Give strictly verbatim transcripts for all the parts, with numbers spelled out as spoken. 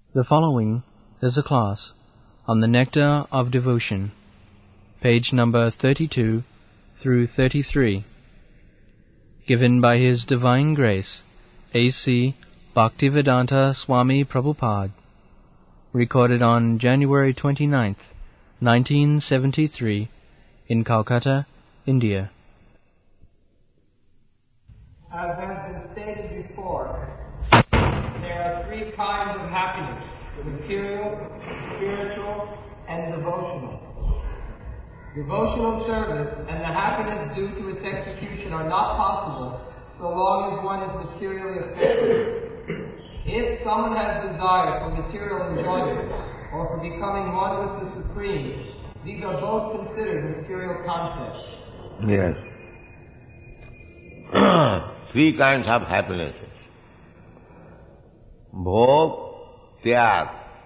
The following is a class on the Nectar of Devotion, page number thirty-two through thirty-three, given by His Divine Grace, A C Bhaktivedanta Swami Prabhupada, recorded on January twenty-ninth, nineteen seventy-three, in Calcutta, India. As has been stated before, there are three kinds of happiness: the material, spiritual, and devotional. Devotional service and the happiness due to its execution are not possible so long as one is materially affected. If someone has desire for material enjoyment or for becoming one with the Supreme, these are both considered material concepts. Yes. Three kinds of happinesses. Bhog, tyag,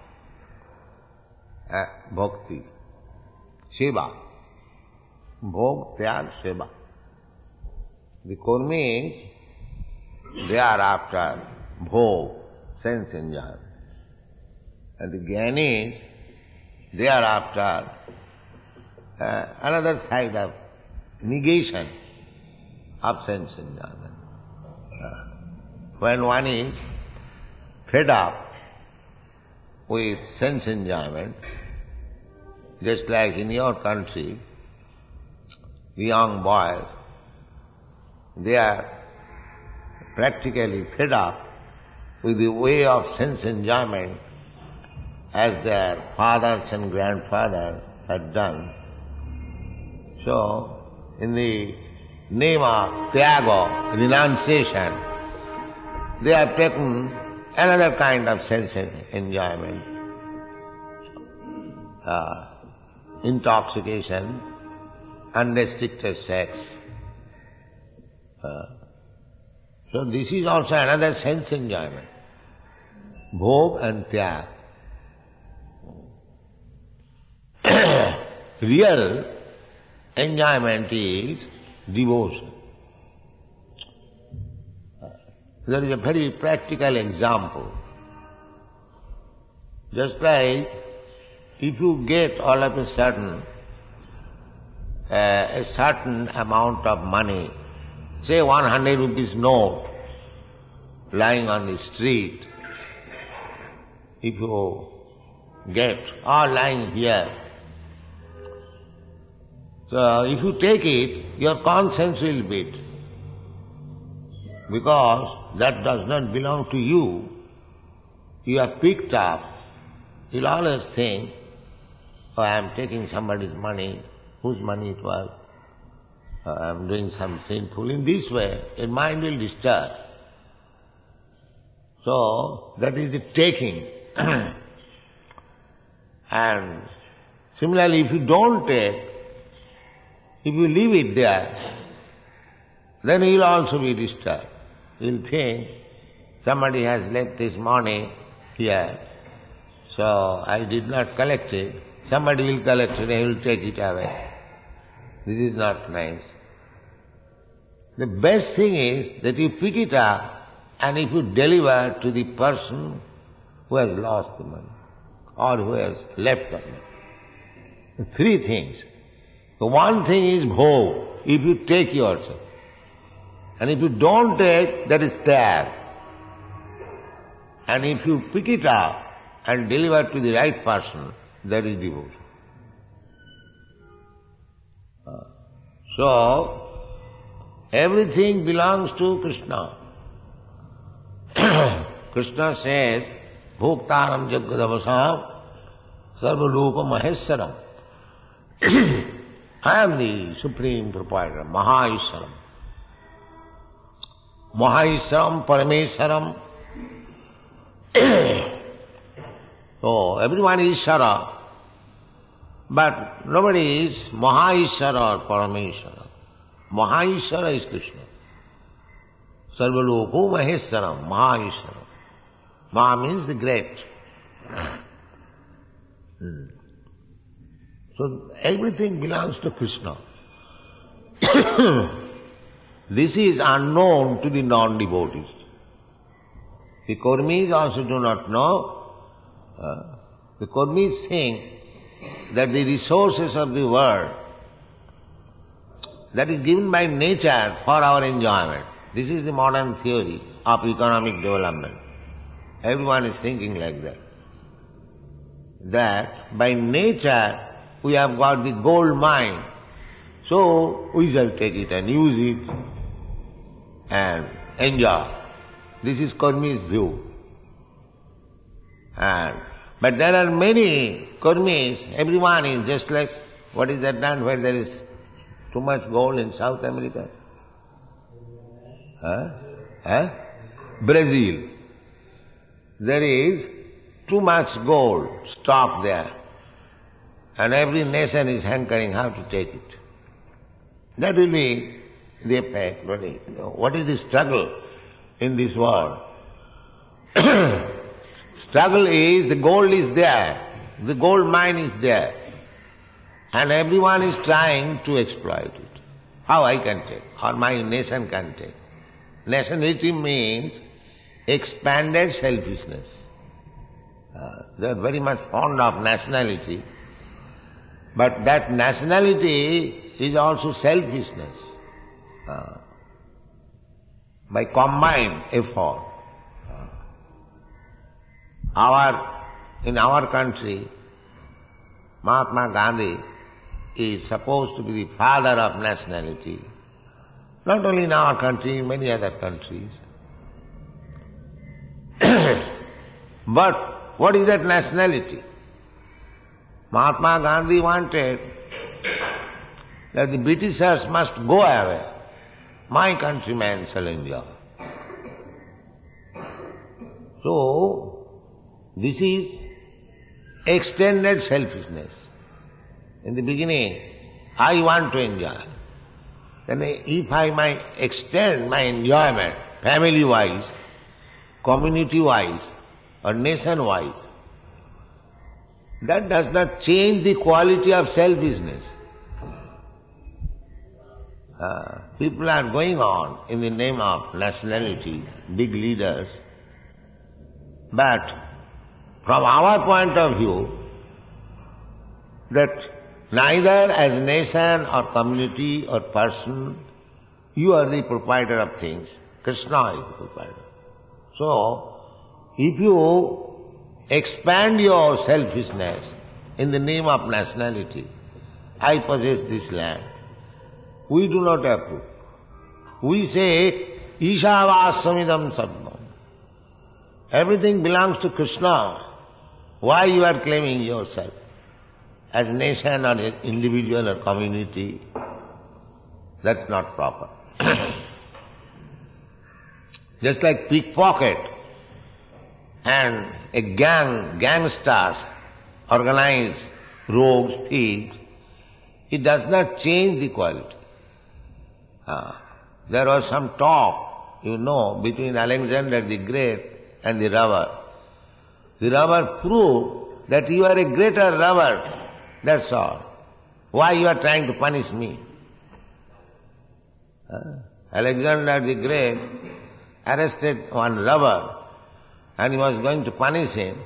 uh, bhakti, seva. Bhog, tyag, seva. The Kurmis, they are after bhog, sense enjoyment. And the Jnanis, they are after uh, another side of negation of sense enjoyment. Uh, when one is fed up with sense enjoyment, just like in your country, the young boys, they are practically fed up with the way of sense enjoyment as their fathers and grandfathers had done. So, in the name of tyaga, renunciation, they have taken another kind of sense enjoyment, uh, intoxication, unrestricted sex. Uh, so this is also another sense enjoyment, bhog and tyag. Real enjoyment is devotion. There is a very practical example. Just like if you get all of a sudden uh, a certain amount of money, say one hundred rupees note lying on the street, if you get or lying here, so if you take it, your conscience will beat, because that does not belong to you. You are picked up. You'll always think, oh, I am taking somebody's money, whose money it was, uh, I am doing some sinful. In this way, your mind will disturb. So, that is the taking. And similarly, if you don't take, if you leave it there, then you will also be disturbed. You will think, somebody has left this money here, so I did not collect it. Somebody will collect it and he will take it away. This is not nice. The best thing is that you pick it up and if you deliver to the person who has lost the money or who has left the money. The three things. The one thing is bhog, if you take yourself. And if you don't take, that is tyag. And if you pick it up and deliver to the right person, that is devotion. So, everything belongs to Krishna. Krishna says, Bhoktaram Jagadavasam Sarvarupa Maheswaram. I am the Supreme Proprietor, Mahaishwaram. Mahaishwaram, Parameshwaram. So, everyone is Ishvara, but nobody is Mahaishwara or Parameshwara. Mahaishwara is Krishna. Sarvaloku Maheshwaram, Mahaishwaram. Maha means the great. Hmm. So, everything belongs to Krishna. This is unknown to the non-devotees. The Kurmis also do not know, Uh, the Kurmis think that the resources of the world, that is given by nature for our enjoyment. This is the modern theory of economic development. Everyone is thinking like that. That by nature we have got the gold mine, so we shall take it and use it and enjoy. This is Kurmi's view. And, but there are many Kurmis, everyone is just like, what is that land where there is too much gold in South America? Huh? Huh? Brazil. There is too much gold stocked there. And every nation is hankering how to take it. That will be the effect. What is the struggle in this world? Struggle is, the gold is there, the gold mine is there, and everyone is trying to exploit it. How I can take, or my nation can take. Nationality means expanded selfishness. Uh, they are very much fond of nationality, but that nationality is also selfishness. Uh, by combined effort. Our, in our country, Mahatma Gandhi is supposed to be the father of nationality. Not only in our country, in many other countries. But what is that nationality? Mahatma Gandhi wanted that the Britishers must go away. My countrymen shall enjoy. So, this is extended selfishness. In the beginning, I want to enjoy. Then if I might extend my enjoyment, family-wise, community-wise, or nation-wise, that does not change the quality of selfishness. Uh, people are going on in the name of nationality, big leaders, but from our point of view, that neither as nation or community or person, you are the proprietor of things. Krishna is the proprietor. So, if you expand your selfishness in the name of nationality, I possess this land, we do not approve. We say, Ishavassamidam Sarvam. Everything belongs to Krishna. Why you are claiming yourself? As nation or individual or community, that's not proper. Just like pickpocket and a gang, gangsters, organize rogues, thieves, it does not change the quality. Ah, there was some talk, you know, between Alexander the Great and the robber. The robber proved that you are a greater robber. That's all. Why you are trying to punish me? Uh, Alexander the Great arrested one robber and he was going to punish him.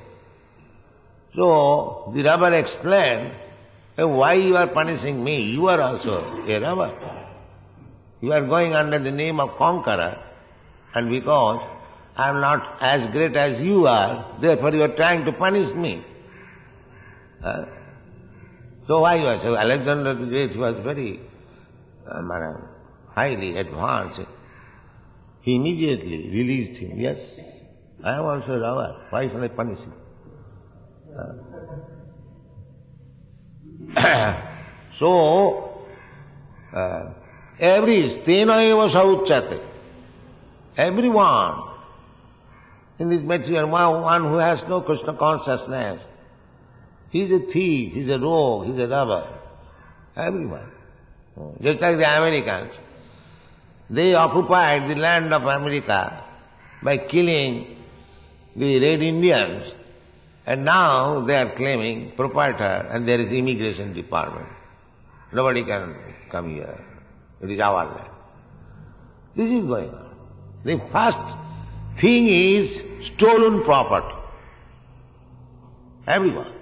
So the robber explained, hey, why you are punishing me? You are also a robber. You are going under the name of conqueror, and because I am not as great as you are, therefore you are trying to punish me. Uh, So why you are so Alexander the Great was very um, highly advanced. He immediately released him. Yes, I am also a robber. Why shall I punish him? Uh, so, uh, every stena eva sauchate. Everyone in this material, one who has no Krishna consciousness, he is a thief, he is a rogue, he is a robber. Everyone. Just like the Americans. They occupied the land of America by killing the Red Indians, and now they are claiming proprietor and there is immigration department. Nobody can come here. It is our land. This is going on. The first thing is stolen property. everyone.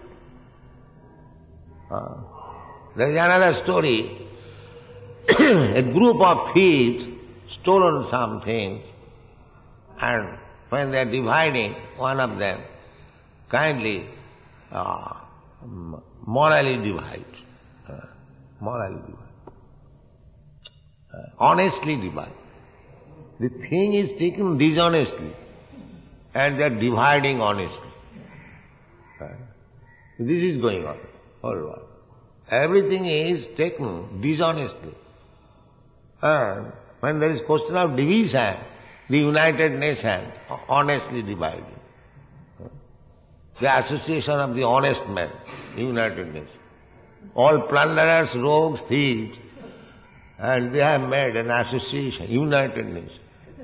Uh, there is another story. A group of thieves stolen something, and when they are dividing, one of them kindly uh, morally divide, uh, morally divide, uh, honestly divide. The thing is taken dishonestly, and they are dividing honestly. Uh, this is going on all over. Everything is taken dishonestly. And when there is question of division, the United Nations honestly divided. The Association of the Honest Men, the United Nations. All plunderers, rogues, thieves, and they have made an association, United Nations.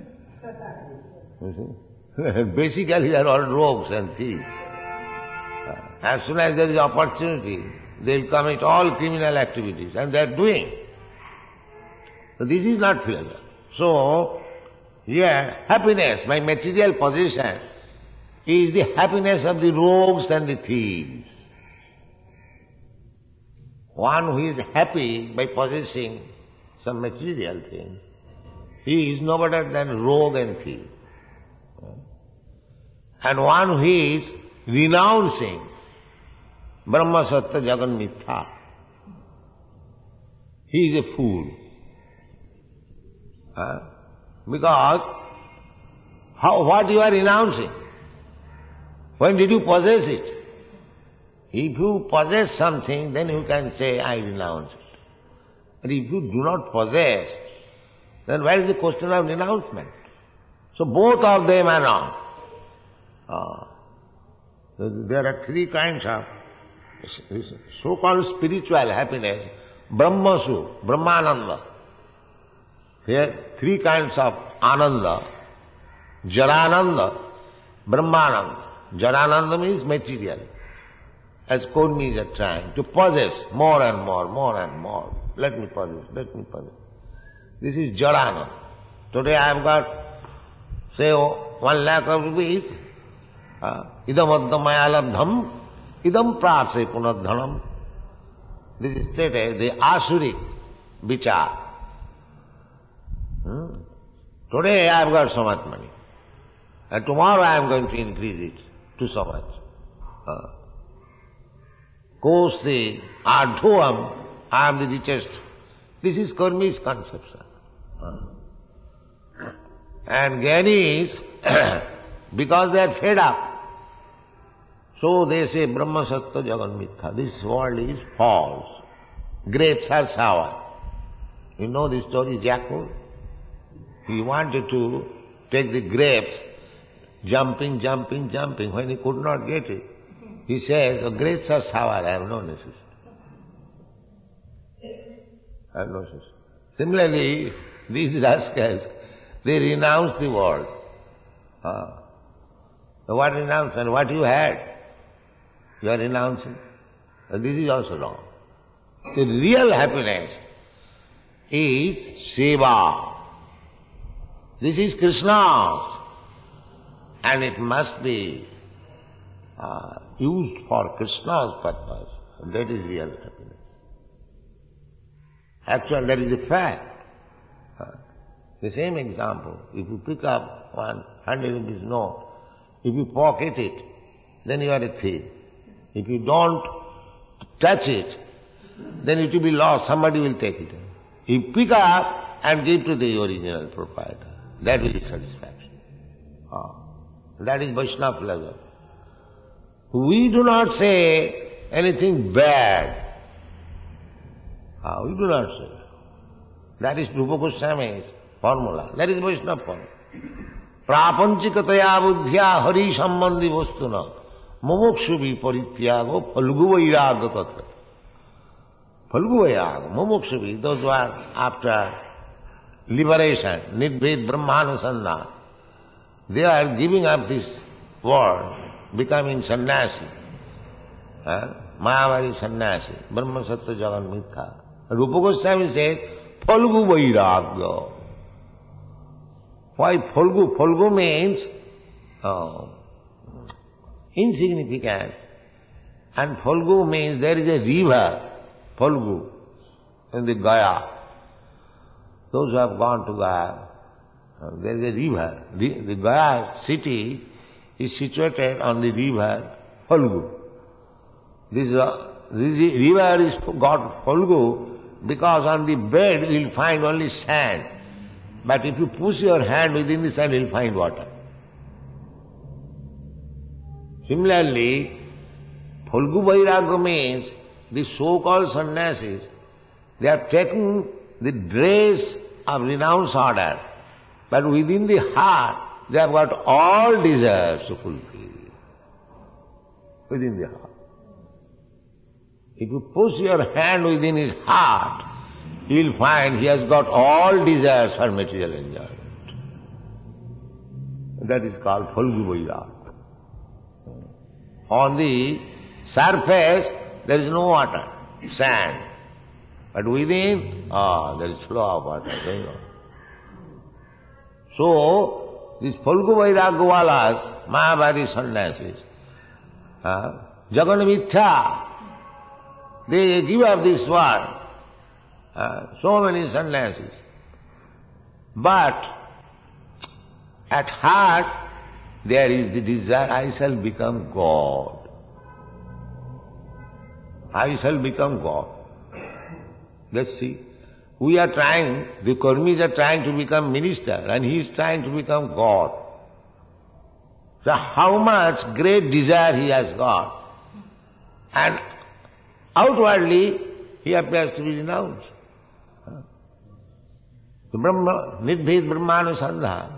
You see? Basically they are all rogues and thieves. As soon as there is opportunity, they will commit all criminal activities, and they are doing. So this is not pleasure. So, yeah, happiness by material possession is the happiness of the rogues and the thieves. One who is happy by possessing some material thing, he is no better than rogue and thief. And one who is renouncing Brahma Sattva Jagan Mithya, he is a fool. Uh, because how, what you are renouncing? When did you possess it? If you possess something, then you can say, I renounce it. But if you do not possess, then where is the question of renouncement? So both of them are wrong. Uh, there are three kinds of so-called spiritual happiness. Brahmasu, Brahmananda. Here, three kinds of Ananda. Jarananda, Brahmananda. Jarananda means material. As Kurmis are trying to possess more and more, more and more. Let me possess, let me possess. This is Jarananda. Today I have got, say, oh, one lakh of rupees. Idam addhamaya labdham, idam prase punadhanam. This is stated, the Asuric vichar. Hmm? Today I have got so much money, and tomorrow I am going to increase it to so much. Uh, Kosti, Ardhuam, I am the richest. This is Karmi's conception. Uh. And Gyanis, because they are fed up, so they say Brahma Sattva Jagan Mithya. This world is false. Grapes are sour. You know the story, Jackal? He wanted to take the grapes, jumping, jumping, jumping. When he could not get it, he says, the grapes are sour, I have no necessity. I have no necessity. Similarly, these rascals, they renounce the world. Ah. So what renounce? And what you had, you are renouncing. And this is also wrong. The real happiness is seva. This is Krishna's, and it must be uh, used for Krishna's purpose. That is real happiness. Actually, that is a fact. Uh, the same example, if you pick up one hundred rupees note, if you pocket it, then you are a thief. If you don't touch it, then it will be lost, somebody will take it. You pick up and give to the original proprietor. That will be satisfaction. Oh. That is Vaishnava pleasure. We do not say anything bad. Oh, we do not say. That is Rupa Goswami's formula. That is Vaishnava formula. Prapanchikataya buddhya hari sambandhi vastuna mumukshu viparityago phalgu vairaga tatra. Phalgu vairaga, mumukshu, those who are after liberation, nidbhed brahmanusandhana, they are giving up this world, becoming sannyasi. Huh? Mayavadi sannyasi, Brahma Sattva Jagan Mithya. Rupa Goswami says, Phalgu Vairagya. Why Phalgu? Phalgu means oh, insignificant. And Phalgu means there is a river, Phalgu, in the Gaya. Those who have gone to Gaya, there is a river. The, the Gaya city is situated on the river Phalgu. This, uh, this river is called Phalgu because on the bed you will find only sand. But if you push your hand within the sand, you will find water. Similarly, Phalgu Vairagya means the so-called sannyasis, they have taken the dress of renounced order, but within the heart they have got all desires to fulfill. Within the heart. If you push your hand within his heart, you will find he has got all desires for material enjoyment. That is called Phalgu Vairagya. On the surface, there is no water, sand. But within, ah, there is flow of water going on. So, these Phalgu Vairagyawalas, Mayavadi sannyasis, uh, Jagan Mithya, they give up this world. Uh, so many sannyasis. But, at heart, there is the desire, I shall become God. I shall become God. Let's see. We are trying, the Karmis are trying to become minister, and he is trying to become God. So how much great desire he has got. And outwardly, he appears to be renounced. The Brahma, Nidbhed Brahmanusandha.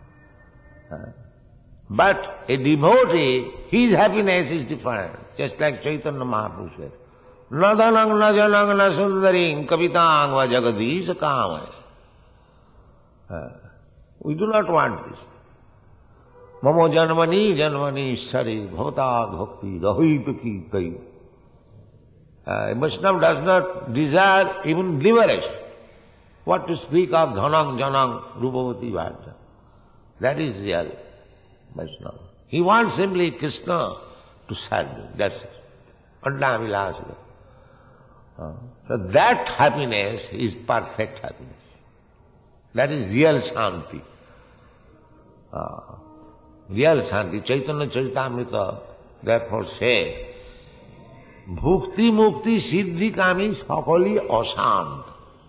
But a devotee, his happiness is different, just like Chaitanya Mahaprabhu said. Na dhanang na janang na sundaring kavitang va jagadisha kamaya. We do not want this. Mamo janmani janmani sari bhavata bhakti rahita ki kai. A Vaishnava does not desire even liberation. What to speak of dhanang janang rupavati vaja. That is real Vaishnava. He wants simply Krishna to serve him. That's it. Annavilasa. Uh, so that happiness is perfect happiness. That is real Shanti. Uh, real Shanti. Chaitanya Charitamrita therefore said, Bhukti Mukti Siddhi Kami Sakali Ashant.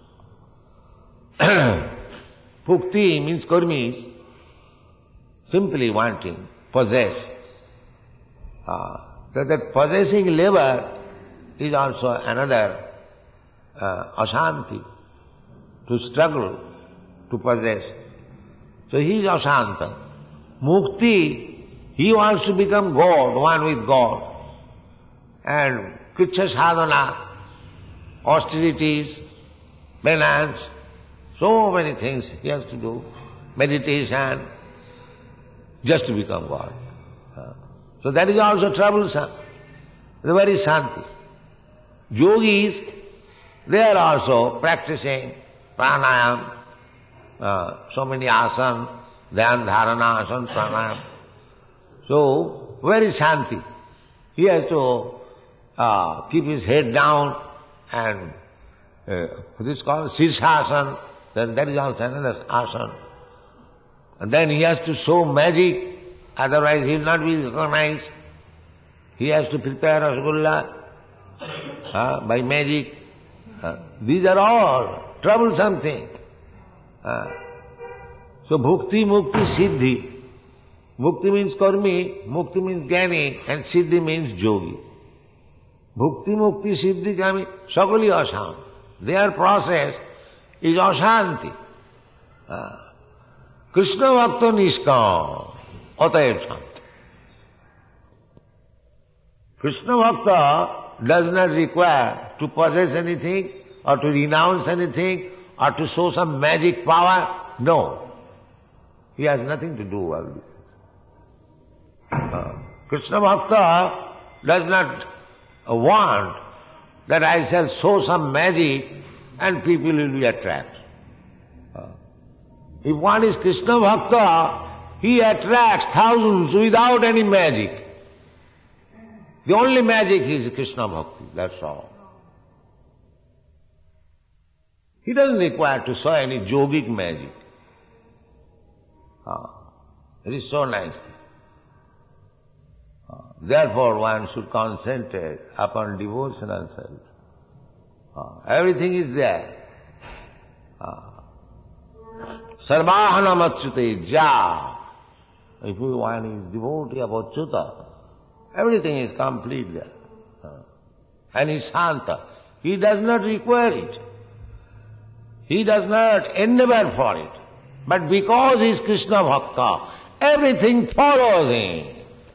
Bhukti means karmis, simply wanting, possess. Uh, so that possessing labor is also another uh, ashanti, to struggle, to possess. So he is ashanta. Mukti, he wants to become God, one with God. And Kritsha sadhana, austerities, penance, so many things he has to do. Meditation, just to become God. Uh, so that is also troublesome. The very shanti. Yogis, they are also practicing pranayam, uh, so many asana, dhyan, dharana, asana, pranayam. So, very shanti. He has to uh, keep his head down and uh, what is called sirsasana, then that is also another asana. And then he has to show magic, otherwise he will not be recognized. He has to prepare rasgulla uh, by magic. Uh, these are all troublesome things. Uh, so bhukti, mukti, siddhi. Bhukti means karmi, mukti means jnani, and siddhi means yogi. Bhukti, mukti, siddhi, kami, sakali ashanti. Their process is ashanti. Uh, Krishna bhakta niskam, atayat shanti. Krishna bhakta does not require to possess anything, or to renounce anything, or to show some magic power. No. He has nothing to do with this. Uh, Krishna bhakta does not uh, want that I shall show some magic and people will be attracted. Uh, if one is Krishna bhakta, he attracts thousands without any magic. The only magic is Krishna Bhakti, that's all. He doesn't require to show any yogic magic. Ah, it is so nice. Ah, therefore one should concentrate upon devotional service. Ah, everything is there. Ah. Sarvahanam achyute ja. If one is devotee of Achyuta, everything is complete there. Ah. And he is Shanta. He does not require it. He does not endeavor for it. But because he is Krishna Bhakta, everything follows him.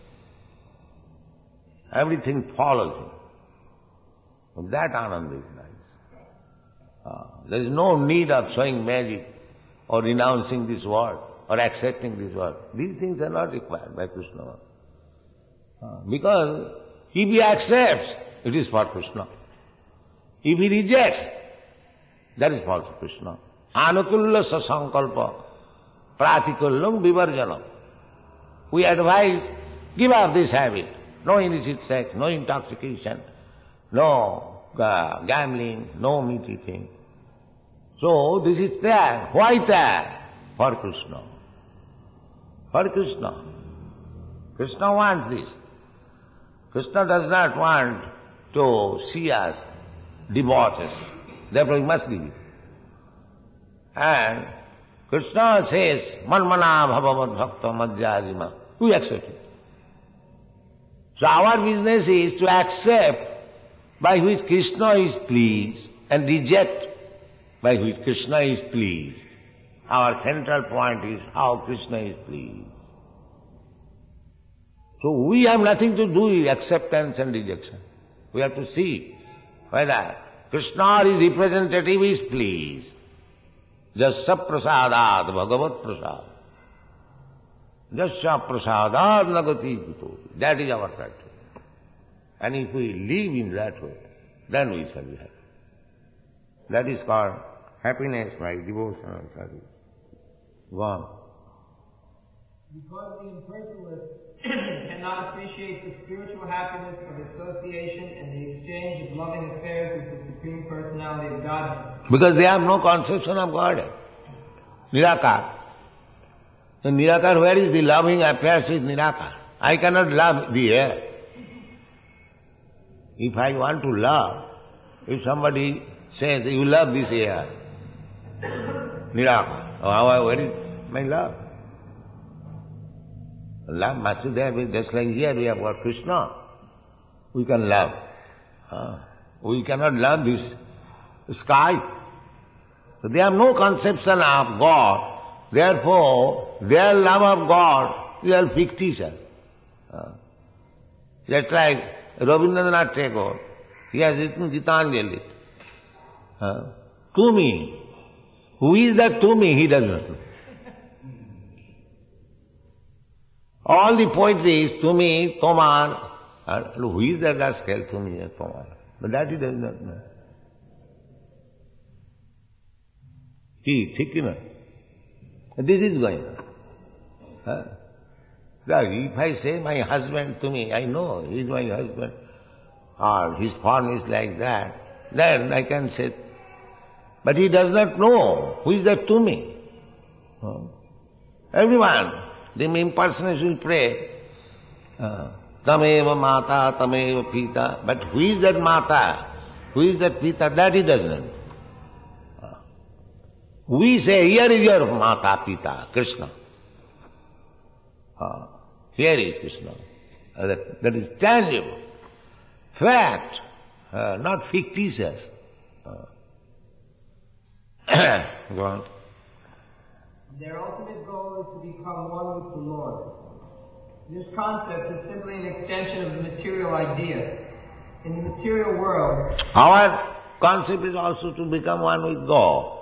Everything follows him. And that Ananda is nice. Ah, there is no need of showing magic or renouncing this word or accepting this word. These things are not required by Krishna. Ah, because if he accepts, it is for Krishna. If he rejects, that is for Krishna. Anukulla sasankalpa pratikullam vivarjanam. We advise, give up this habit. No illicit sex, no intoxication, no uh, gambling, no meat eating. So this is there. Why there? For Krishna. For Krishna. Krishna wants this. Krishna does not want to see us debauches. Therefore he must give it. And Krishna says, Manmana bhavavad bhakta madhyajima. We accept it. So our business is to accept by which Krishna is pleased and reject by which Krishna is pleased. Our central point is how Krishna is pleased. So we have nothing to do with acceptance and rejection. We have to see whether Krishna, his representative, is pleased. Jasya prasadat bhagavat prasad. Jasya prasadat nagati pito. That is our practice. And if we live in that way, then we shall be happy. That is called happiness by devotional service. Go on. Because the impersonalist cannot appreciate the spiritual happiness of association and the exchange of loving affairs with the Supreme Personality of Godhead. Because they have no conception of Godhead. Nirakar. So Nirakar, where is the loving affairs with Nirakar? I cannot love the air. If I want to love, if somebody says, you love this air, Nirakar, oh, where is my love? Love must be there, just like here we have got Krishna. We can love. Uh, we cannot love this sky. So they have no conception of God. Therefore, their love of God is all fictitious. Uh, just like Rabindranath Tagore, he has written Gitanjali. Uh, to me. Who is that to me? He does not know. All the poetry is to me, Tomar. Uh, who is that rascal to me, Tomar? But that he does not know. He is thick enough. This is going on. Huh? If I say my husband to me, I know he is my husband, or his form is like that, then I can say, but he does not know who is that to me. Huh? Everyone, the impersonators will pray, uh, Tameva Mata, Tameva Pita, but who is that Mata, who is that Pita, that he does not know. Uh, we say, here is your Mata, Pita, Krishna. Uh, here is Krishna. Uh, that, that is tangible. Fact, uh, not fictitious. Uh, go on. Their ultimate goal is to become one with the Lord. This concept is simply an extension of the material idea. In the material world, our concept is also to become one with God.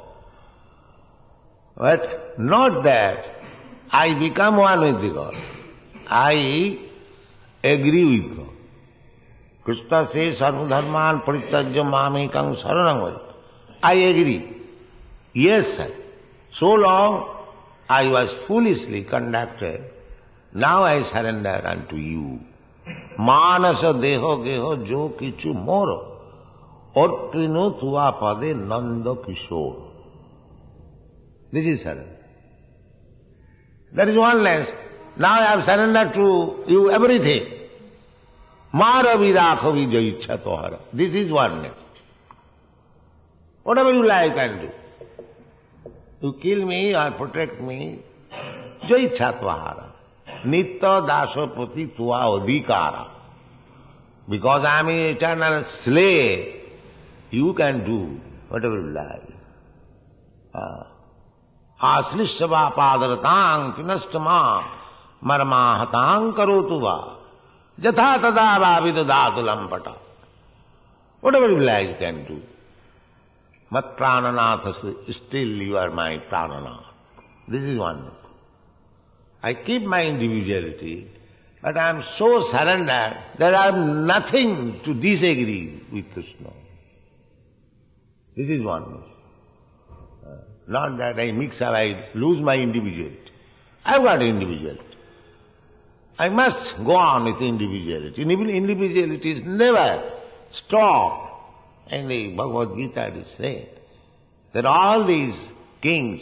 But not that I become one with the God. I agree with God. Krishna says, Sarva dharman parityajya mamekam saranam vaja. I agree. Yes, sir. So long I was foolishly conducted. Now I surrender unto you. Manasa deho geho jo kichu moro. Otrinu tuva pade nanda kishore. This is surrender. That is oneness. Now I have surrendered to you everything. Mara virakha vijaicha tohara. This is oneness. Whatever you like and do. You kill me or protect me, jaicha tohara. Nitta dasa prati tuva adhikara. Because I am an eternal slave, you can do whatever you like. Ah. Aslishtava padaratang pinastama marmahatang karotuva jatha tada vavidadatu lampata. Whatever you like you can do. Mat prananathas, still you are my prananath. This is oneness. I keep my individuality, but I am so surrendered that I have nothing to disagree with Krishna. This is oneness. Not that I mix up, I lose my individuality. I've got individuality. I must go on with individuality. Individuality is never stopped. And the Bhagavad Gita is saying that all these kings,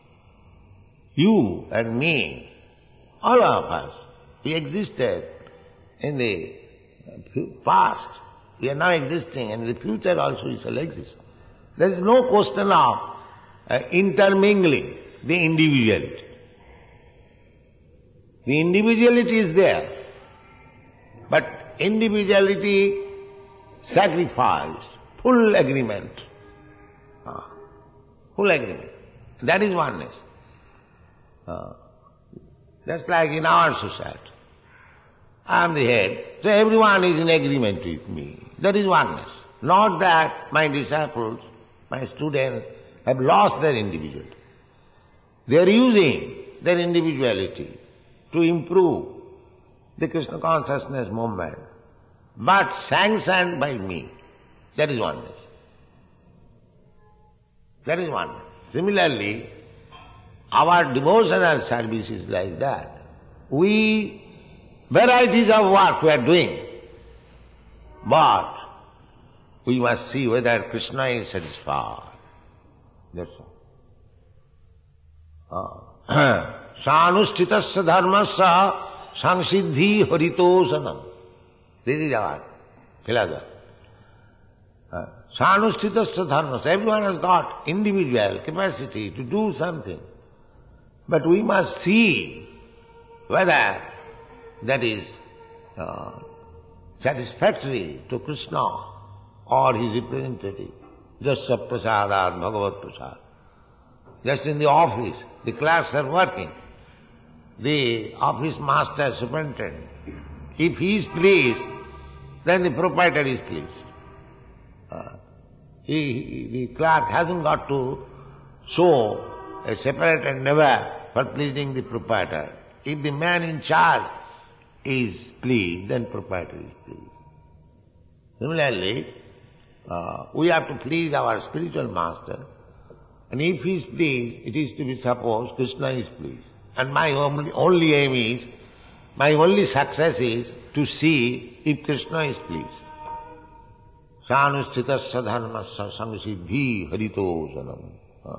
you and me, all of us, we existed in the past. We are now existing, and in the future also we shall exist. There is no question of uh, intermingling the individuality. The individuality is there, but individuality sacrificed, full agreement. Ah, full agreement. That is oneness. Ah. Just like in our society. I am the head, so everyone is in agreement with me. That is oneness. Not that my disciples, my students have lost their individuality. They are using their individuality to improve the Krishna consciousness movement, but sanctioned by me. That is oneness. That is oneness. Similarly, our devotional service is like that. We, varieties of work we are doing, but we must see whether Krishna is satisfied. That's all. Sanusthitasya dharmasya samsiddhi haritosanam. This is our philosophy. Sanusthitasya dharmasya. Everyone has got individual capacity to do something. But we must see whether that is uh, satisfactory to Krishna or his representative. Just prasadat, bhagavat prasad. Just in the office, the clerks are working. The office master, superintendent, if he is pleased, then the proprietor is pleased. Uh, he, he, the clerk hasn't got to show a separate endeavor for pleasing the proprietor. If the man in charge is pleased, then proprietor is pleased. Similarly, uh, we have to please our spiritual master, and if he is pleased, it is to be supposed Krishna is pleased. And my only, only aim is, my only success is to see if Krishna is pleased. Sanusthitasya dharmasya samsiddhi harito sanam.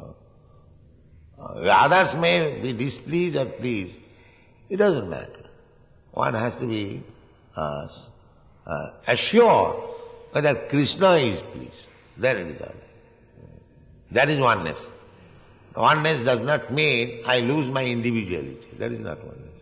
Others may be displeased or pleased. It doesn't matter. One has to be uh, uh, assured whether Krishna is pleased. Then it is all. That is oneness. Oneness does not mean I lose my individuality. That is not oneness.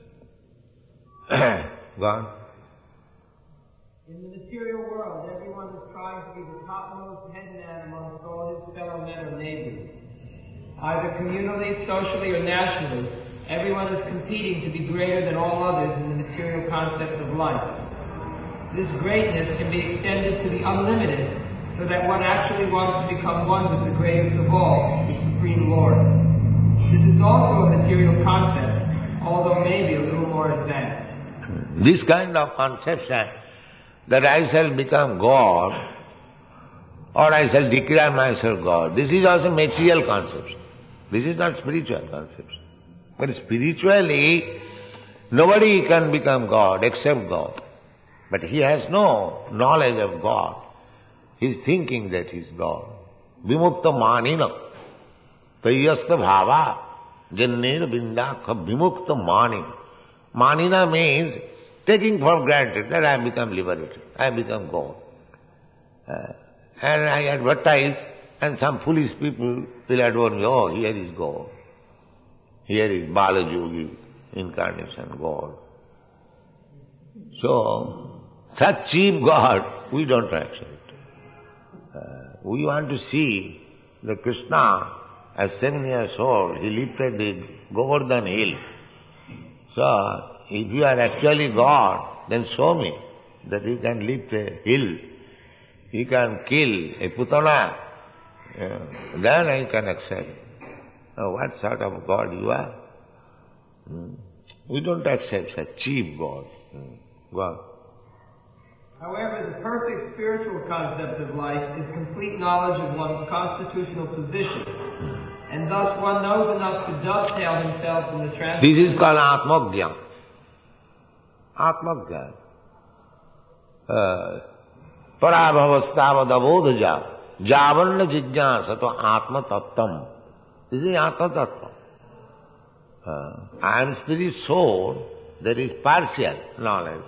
Go on. In the material world, everyone is trying to be the topmost head man amongst all his fellow men or neighbors. Either communally, socially, or nationally, everyone is competing to be greater than all others in the material concept of life. This greatness can be extended to the unlimited, so that one actually wants to become one with the greatest of all, the Supreme Lord. This is also a material concept, although maybe a little more advanced. This kind of conception, that I shall become God, or I shall declare myself God, this is also material conception. This is not spiritual conception. But spiritually, nobody can become God except God. But he has no knowledge of God. He is thinking that he is God. Vimukta manina. Tayyasta bhava. Jannena bindakha vimukta manina. Manina means taking for granted that I have become liberated. I have become God. Uh, and I advertise, and some foolish people will adore me, oh, here is God. Here is Balajogi, incarnation God. So, such cheap God, we don't accept. Uh, we want to see the Krishna, as seven years old, he lifted the Govardhan hill. So, if you are actually God, then show me that you can lift a hill. You can kill a putana. Uh, then I can accept. Oh, what sort of God you are? Hmm. We don't accept such cheap God. Hmm. God. However, the perfect spiritual concept of life is complete knowledge of one's constitutional position, and thus one knows enough to dovetail himself in the transcendental. This is called Atmagyan. Atmagyan. Parabhavastavad javanna jijñāsato atma tattam. This is atma tattva. Uh, I am spirit soul, that is partial knowledge.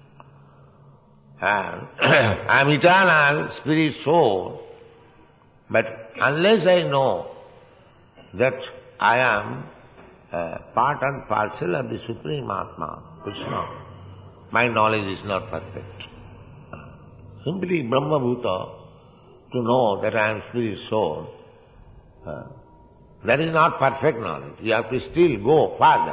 And I am eternal spirit soul, but unless I know that I am uh, part and parcel of the Supreme Atma, Krishna, my knowledge is not perfect. Simply Brahma Bhuta, to know that I am spirit soul, uh, that is not perfect knowledge. You have to still go further.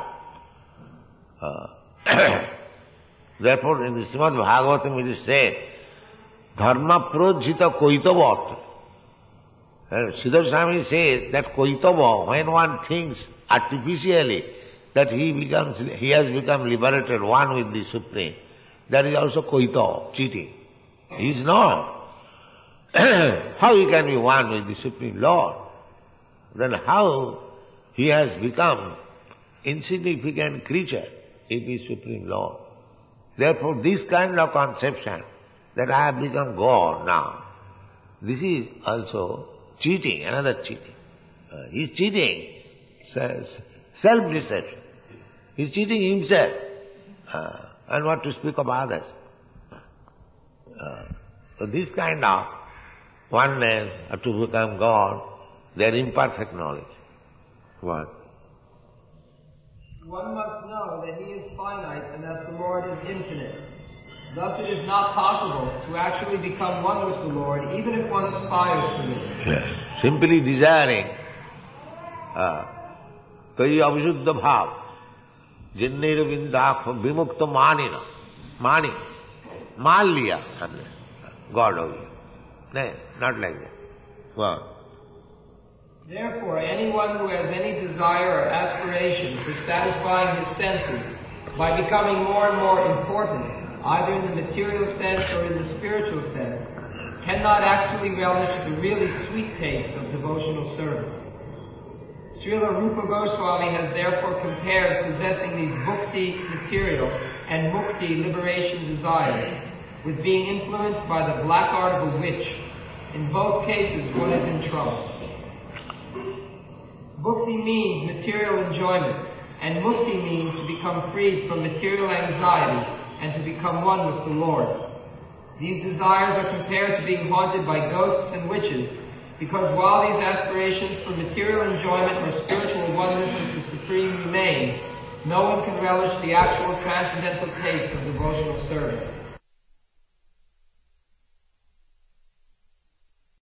Uh, therefore, in the Srimad Bhagavatam it is said, Dharma projita koitava. Siddhar Swami says that koitava, when one thinks artificially that he becomes, he has become liberated, one with the Supreme, that is also koitava, cheating. He is not. How he can be one with the Supreme Lord? Then how he has become insignificant creature if he is Supreme Lord? Therefore, this kind of conception that I have become God now, this is also cheating, another cheating. Uh, he is cheating, self-deception. He is cheating himself. Uh, and what to speak of others. Uh, so this kind of oneness, or to become God, they are imperfect knowledge. What? One must know that he is finite and that the Lord is infinite. Thus it is not possible to actually become one with the Lord, even if one aspires to it. Yes. Simply desiring Tayi avisuddha bhav jinnera vindakha vimukta manina. Mani. Mal liya. God of you. No, not like that. Wow. Therefore, anyone who has any desire or aspiration for satisfying his senses by becoming more and more important, either in the material sense or in the spiritual sense, cannot actually relish the really sweet taste of devotional service. Srila Rupa Goswami has therefore compared possessing these bhukti material and mukti liberation desires with being influenced by the black art of a witch. In both cases, one is in trouble. Bhukti means material enjoyment, and mukti means to become freed from material anxiety and to become one with the Lord. These desires are compared to being haunted by ghosts and witches, because while these aspirations for material enjoyment or spiritual oneness with the Supreme remain, no one can relish the actual transcendental taste of devotional service.